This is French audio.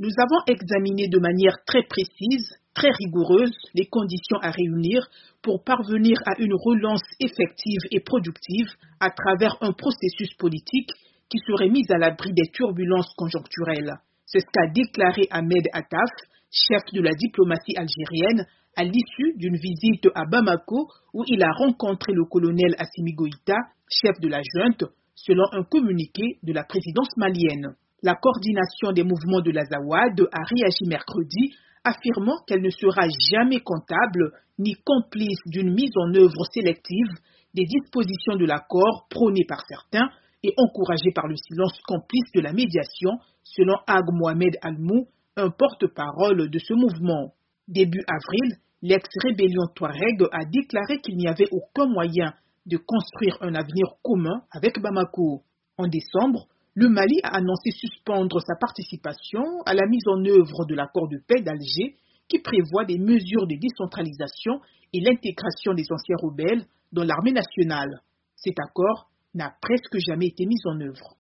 Nous avons examiné de manière très précise, très rigoureuse, les conditions à réunir pour parvenir à une relance effective et productive à travers un processus politique qui serait mis à l'abri des turbulences conjoncturelles. C'est ce qu'a déclaré Ahmed Attaf, chef de la diplomatie algérienne, à l'issue d'une visite à Bamako où il a rencontré le colonel Assimi Goïta, chef de la junte, selon un communiqué de la présidence malienne. La coordination des mouvements de l'Azawad a réagi mercredi, affirmant qu'elle ne sera jamais comptable ni complice d'une mise en œuvre sélective des dispositions de l'accord prônées par certains et encouragées par le silence complice de la médiation, selon Ag Mohamed Almou, un porte-parole de ce mouvement. Début avril, l'ex-rébellion Touareg a déclaré qu'il n'y avait aucun moyen de construire un avenir commun avec Bamako. En décembre, le Mali a annoncé suspendre sa participation à la mise en œuvre de l'accord de paix d'Alger qui prévoit des mesures de décentralisation et l'intégration des anciens rebelles dans l'armée nationale. Cet accord n'a presque jamais été mis en œuvre.